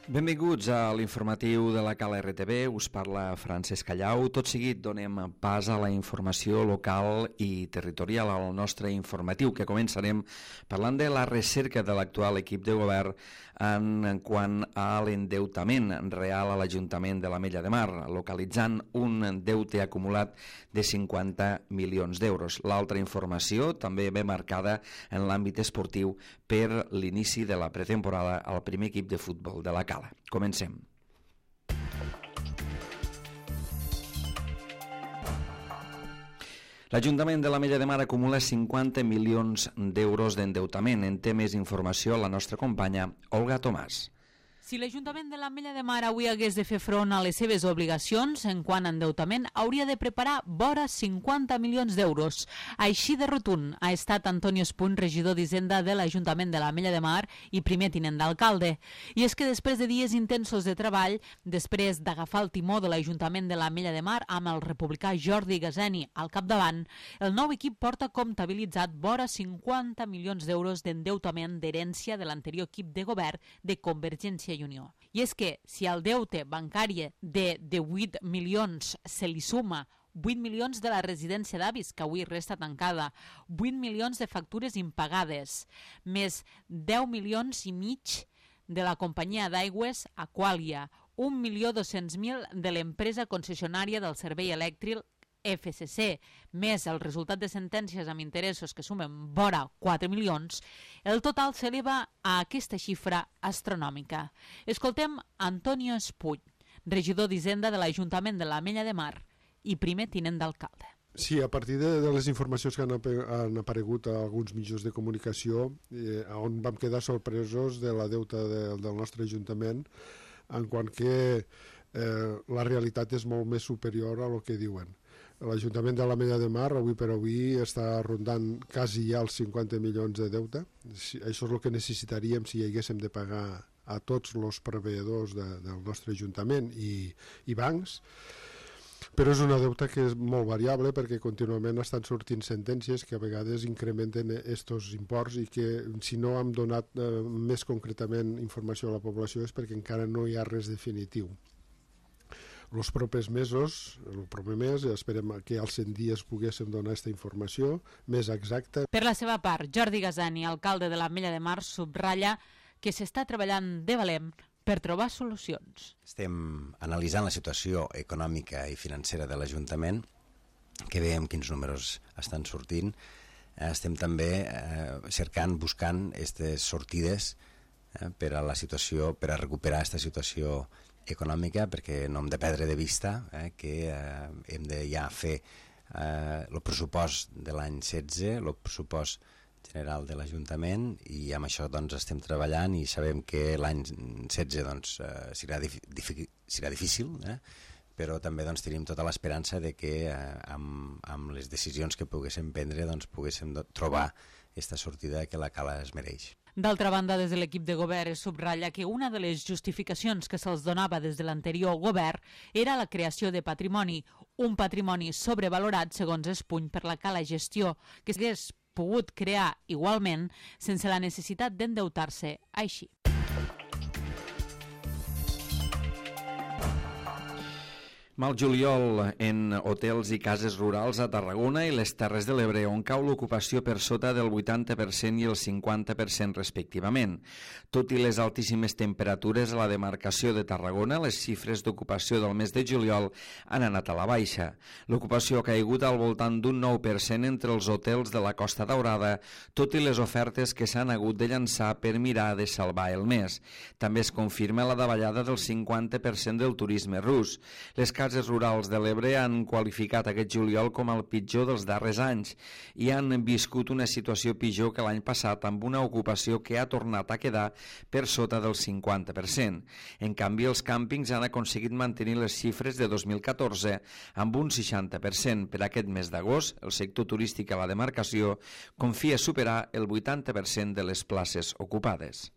Benvinguts a l'informatiu de la Cala RTV, us parla Francesc Callau. Tot seguit donem pas a la informació local i territorial al nostre informatiu, que començarem parlant de la recerca de l'actual equip de govern en quant a l'endeutament real a l'Ajuntament de l'Ametlla de Mar, localitzant un deute acumulat de 50 milions d'euros. L'altra informació també ve marcada en l'àmbit esportiu per l'inici de la pretemporada al primer equip de futbol de la Cala. Comencem. L'Ajuntament de l'Ametlla de Mar acumula 50 milions d'euros d'endeutament. En té més informació la nostra companya Olga Tomàs. Si l'Ajuntament de l'Ametlla de Mar avui hagués de fer front a les seves obligacions en quant a endeutament, hauria de preparar vora 50 milions d'euros. Així de rotund ha estat Antonio Espuny, regidor d'Hisenda de l'Ajuntament de l'Ametlla de Mar i primer tinent d'alcalde. I és que després de dies intensos de treball, després d'agafar el timó de l'Ajuntament de l'Ametlla de Mar amb el republicà Jordi Gaseni al capdavant, el nou equip porta comptabilitzat vora 50 milions d'euros d'endeutament d'herència de l'anterior equip de govern de Convergència i Unió. I és que si al deute bancari de 18 milions se li suma 8 milions de la residència d'avis, que avui resta tancada, 8 milions de factures impagades, més 10 milions i mig de la companyia d'aigües Aqualia, 1.200.000 de l'empresa concessionària del servei elèctric FCC, més el resultat de sentències amb interessos que sumen vora 4 milions, el total s'eleva a aquesta xifra astronòmica. Escoltem Antonio Espuny, regidor d'Hisenda de l'Ajuntament de l'Ametlla de Mar i primer tinent d'alcalde. Sí, a partir de les informacions que han aparegut a alguns mitjans de comunicació, on vam quedar sorpresos de la deuta del nostre Ajuntament, en quant que la realitat és molt més superior a el que diuen. L'Ajuntament de l'Ametlla de Mar, avui per avui, està rondant quasi ja els 50 milions de deute. Això és el que necessitaríem si haguéssim de pagar a tots els proveïdors del nostre Ajuntament i bancs, però és una deuta que és molt variable perquè contínuament estan sortint sentències que a vegades incrementen estos imports i que si no hem donat més concretament informació a la població és perquè encara no hi ha res definitiu. Els propers mesos, el proper mes, esperem que als 100 dies poguéssim donar aquesta informació més exacta. Per la seva part, Jordi Gaseni, alcalde de l'Ametlla de Mar, subratlla que s'està treballant de valent per trobar solucions. Estem analitzant la situació econòmica i financera de l'Ajuntament, que veiem quins números estan sortint. Estem també buscant aquestes sortides per a la situació, per a recuperar aquesta situació econòmica, perquè no hem de perdre de vista que hem de ja fer el pressupost de l'any 16, el pressupost general de l'Ajuntament, i amb això doncs estem treballant i sabem que l'any 16 doncs, serà difícil, però també doncs, tenim tota l'esperança de que amb les decisions que poguéssim prendre doncs, poguéssim trobar aquesta sortida que la Cala es mereix. D'altra banda, des de l'equip de govern es subratlla que una de les justificacions que se'ls donava des de l'anterior govern era la creació de patrimoni, un patrimoni sobrevalorat, segons Espuny, per la Cala Gestió, que s'hagués pogut crear igualment sense la necessitat d'endeutar-se així. Mal juliol en hotels i cases rurals a Tarragona i les Terres de l'Ebre, on cau l'ocupació per sota del 80% i el 50% respectivament. Tot i les altíssimes temperatures a la demarcació de Tarragona, les xifres d'ocupació del mes de juliol han anat a la baixa. L'ocupació ha caigut al voltant d'un 9% entre els hotels de la Costa Daurada, tot i les ofertes que s'han hagut de llançar per mirar de salvar el mes. També es confirma la davallada del 50% del turisme rus. Les cases rurals de l'Ebre han qualificat aquest juliol com el pitjor dels darrers anys i han viscut una situació pitjor que l'any passat, amb una ocupació que ha tornat a quedar per sota del 50%. En canvi, els càmpings han aconseguit mantenir les xifres de 2014 amb un 60%. Per aquest mes d'agost, el sector turístic a la demarcació confia superar el 80% de les places ocupades.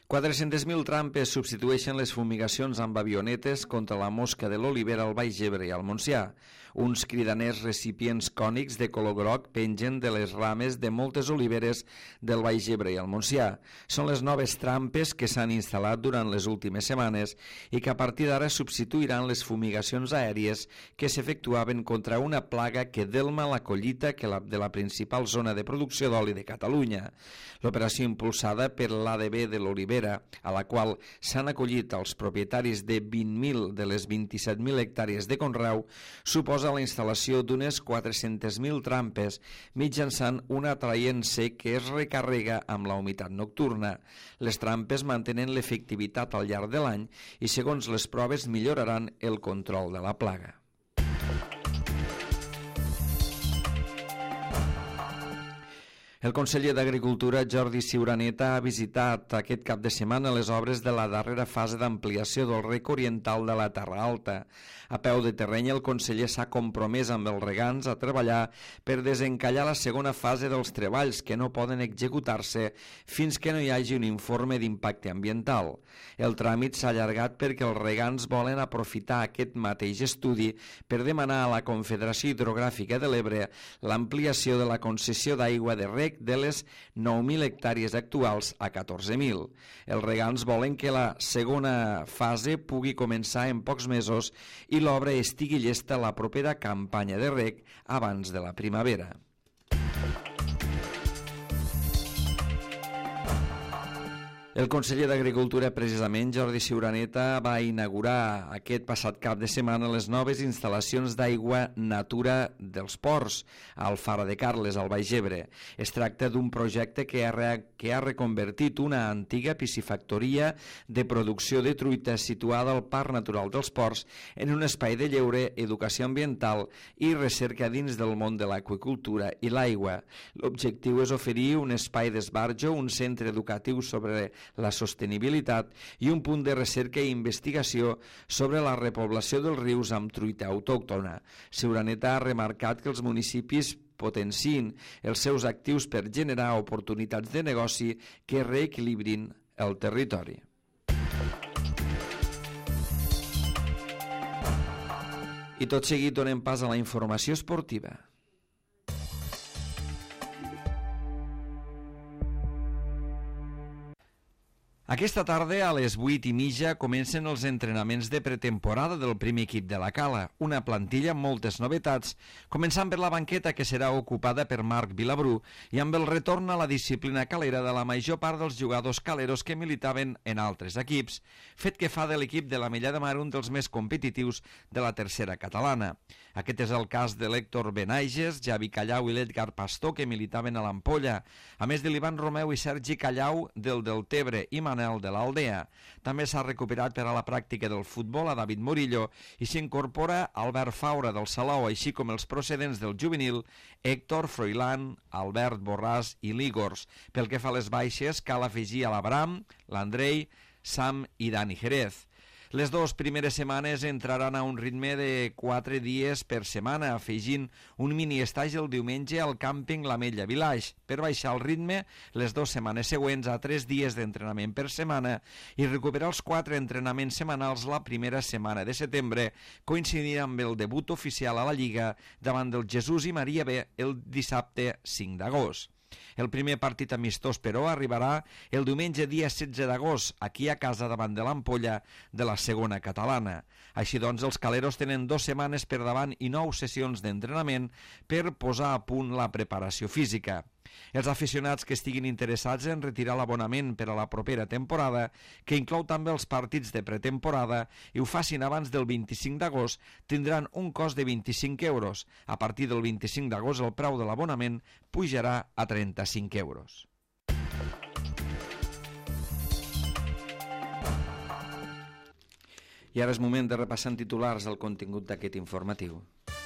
400.000 trampes substitueixen les fumigacions amb avionetes contra la mosca de l'olivera al Baix Ebre i al Montsià. Uns cridaners recipients cònics de color groc pengen de les rames de moltes oliveres del Baix Ebre i al Montsià. Són les noves trampes que s'han instal·lat durant les últimes setmanes i que a partir d'ara substituiran les fumigacions aèries que s'efectuaven contra una plaga que delma la collita de la principal zona de producció d'oli de Catalunya. L'operació impulsada per l'ADB de l'olivera, a la qual s'han acollit els propietaris de 20.000 de les 27.000 hectàrees de conreu, suposa la instal·lació d'unes 400.000 trampes mitjançant un atraient sec que es recarrega amb la humitat nocturna. Les trampes mantenen l'efectivitat al llarg de l'any i, segons les proves, milloraran el control de la plaga. El conseller d'Agricultura, Jordi Ciuraneta, ha visitat aquest cap de setmana les obres de la darrera fase d'ampliació del rec oriental de la Terra Alta. A peu de terreny, el conseller s'ha compromès amb els regants a treballar per desencallar la segona fase dels treballs que no poden executar-se fins que no hi hagi un informe d'impacte ambiental. El tràmit s'ha allargat perquè els regants volen aprofitar aquest mateix estudi per demanar a la Confederació Hidrogràfica de l'Ebre l'ampliació de la concessió d'aigua de rec de les 9.000 hectàrees actuals a 14.000. Els regants volen que la segona fase pugui començar en pocs mesos i l'obra estigui llesta la propera campanya de rec abans de la primavera. El conseller d'Agricultura, precisament, Jordi Ciuraneta, va inaugurar aquest passat cap de setmana les noves instal·lacions d'aigua Natura dels Ports, a Alfara de Carles, al Baix Ebre. Es tracta d'un projecte que ha reconvertit una antiga piscifactoria de producció de truita situada al Parc Natural dels Ports en un espai de lleure, educació ambiental i recerca dins del món de l'aqüicultura i l'aigua. L'objectiu és oferir un espai d'esbarjo, un centre educatiu sobre la sostenibilitat i un punt de recerca i investigació sobre la repoblació dels rius amb truita autòctona. Ciuraneta ha remarcat que els municipis potenciïn els seus actius per generar oportunitats de negoci que reequilibrin el territori. I tot seguit donem pas a la informació esportiva. Aquesta tarda, a les 8:30, comencen els entrenaments de pretemporada del primer equip de la Cala, una plantilla amb moltes novetats, començant per la banqueta que serà ocupada per Marc Vilabrú i amb el retorn a la disciplina calera de la major part dels jugadors caleros que militaven en altres equips, fet que fa de l'equip de l'Ametlla de Mar un dels més competitius de la tercera catalana. Aquest és el cas de l'Héctor Benaiges, Javi Callau i l'Edgar Pastor, que militaven a l'Ampolla, a més de l'Ivan Romeu i Sergi Callau del Deltebre i Manel de l'Aldea. També s'ha recuperat per a la pràctica del futbol a David Murillo i s'incorpora Albert Faura del Salou, així com els procedents del juvenil Héctor Froilán, Albert Borràs i Lígors. Pel que fa a les baixes, cal afegir a l'Abram, l'Andrei, Sam i Dani Jerez. Les dues primeres setmanes entraran a un ritme de 4 dies per setmana, afegint un mini-estatge el diumenge al càmping l'Ametlla Village, per baixar el ritme les 2 setmanes següents a 3 dies d'entrenament per setmana i recuperar els 4 entrenaments setmanals la primera setmana de setembre, coincidint amb el debut oficial a la Lliga davant del Jesús i Maria B el dissabte 5 d'agost. El primer partit amistós, però, arribarà el diumenge dia 16 d'agost, aquí a casa davant de l'Ampolla de la segona catalana. Així doncs, els caleros tenen 2 setmanes per davant i 9 sessions d'entrenament per posar a punt la preparació física. Els aficionats que estiguin interessats en retirar l'abonament per a la propera temporada, que inclou també els partits de pretemporada, i ho facin abans del 25 d'agost, tindran un cost de 25 euros. A partir del 25 d'agost el preu de l'abonament pujarà a 35 euros. I ara és moment de repassar en titulars el contingut d'aquest informatiu.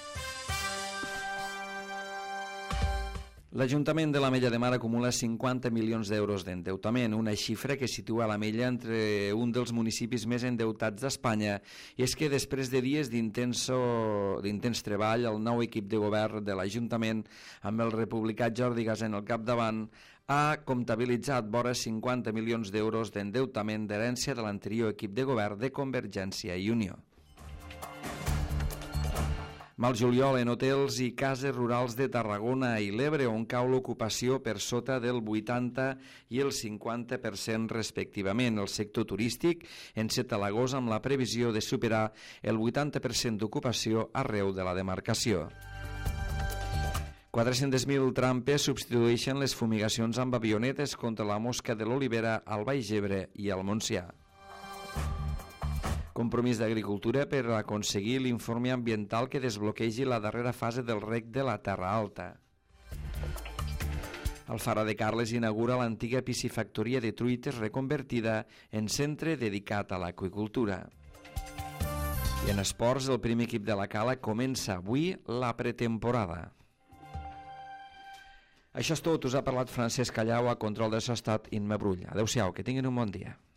L'Ajuntament de l'Ametlla de Mar acumula 50 milions d'euros d'endeutament, una xifra que situa l'Ametlla entre un dels municipis més endeutats d'Espanya. I és que després de dies d'intens treball, el nou equip de govern de l'Ajuntament, amb el republicà Jordi Gasén al capdavant, ha comptabilitzat vora 50 milions d'euros d'endeutament d'herència de l'anterior equip de govern de Convergència i Unió. Mal juliol en hotels i cases rurals de Tarragona i l'Ebre, on cau l'ocupació per sota del 80 i el 50% respectivament. El sector turístic enceta l'agost amb la previsió de superar el 80% d'ocupació arreu de la demarcació. 400.000 trampes substitueixen les fumigacions amb avionetes contra la mosca de l'olivera al Baix Ebre i al Montsià. Compromís d'Agricultura per aconseguir l'informe ambiental que desbloquegi la darrera fase del rec de la Terra Alta. El Fara de Carles inaugura l'antiga piscifactoria de truites reconvertida en centre dedicat a l'aqüicultura. I en esports, el primer equip de la Cala comença avui la pretemporada. Això és tot, us ha parlat Francesc Callau, a control de so estat Imma Brull. Adéu-siau, que tinguin un bon dia.